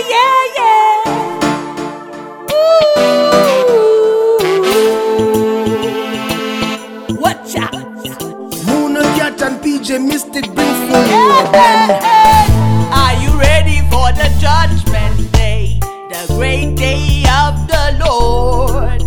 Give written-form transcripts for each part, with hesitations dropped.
Watch out. Moona Cat and PJ Mystic bring for you again. Are you ready for the judgment day, the great day of the Lord?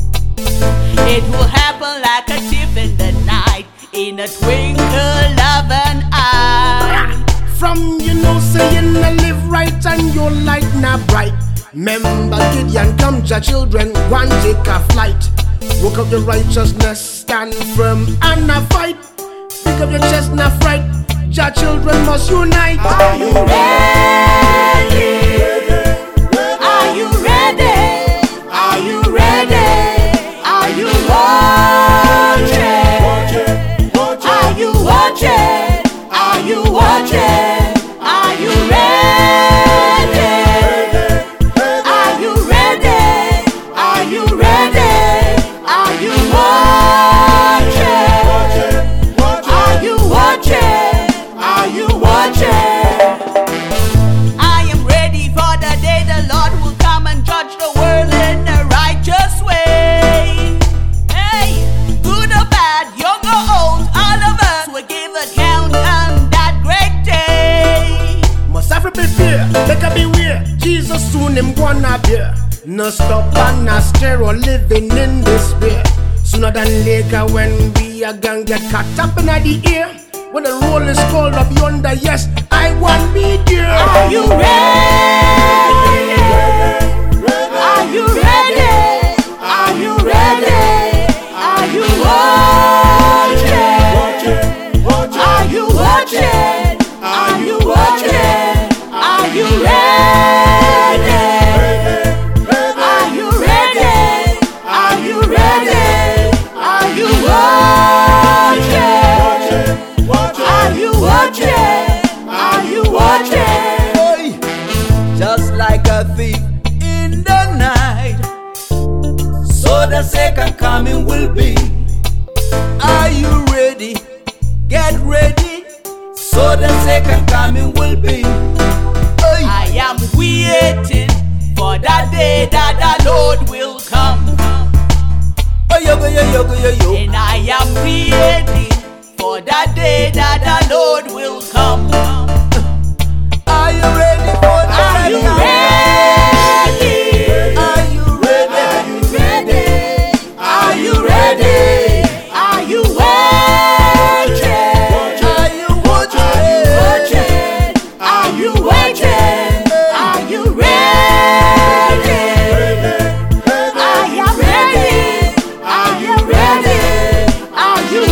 It will happen like a thief in the night, in a twinkle of an eye. From saying I live right and your light not bright. Remember Gideon come to children, one take a flight. Woke up your righteousness, stand firm and a fight. Pick up your chest, not fright. Your children must unite. Are you ready? Are you ready? Are you ready? Are you watching? Are you watching? Are you watching? Are you ready? Are you ready? Are you ready? Are you watching? Are you watching? Are you watching? I am ready for the day the Lord will come and judge the world in a righteous way. Hey, good or bad, young or old, all of us will give account on that great day. Must have to prepare, better beware. Jesus soon him gonna appear. No stop and no stare or living in despair. Sooner than later when we are gonna get caught up in the air. When the roll is called up yonder, yes, I want me there. Are you ready? Are you ready? Are you ready? Are you watching? Are you watching? Are you watching? Are you ready? Are you ready? Are you ready? Are you watching? Are you watching? Are you watching? Boy, just like a thief in the night, so the second coming will be. Are you ready? Get ready, so the second coming will be. I am waiting for that day that the Lord will come. And I am waiting for that day that the Lord will come. Are you ready for that? Are you ready? Are you ready? Are you ready? Are you watching? Are you watching? Are you watching? Are you ready? I am ready. I am ready. Are you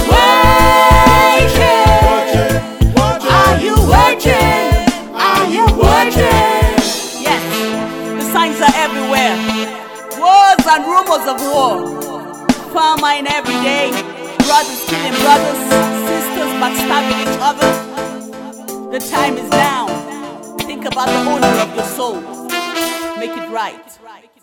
watching? Are you watching? Are you watching? Yes, the signs are everywhere. Wars and rumors of war. Famine every day. Brothers killing brothers. Sisters backstabbing each other. The time is now. Think about the owner of your soul. Make it right.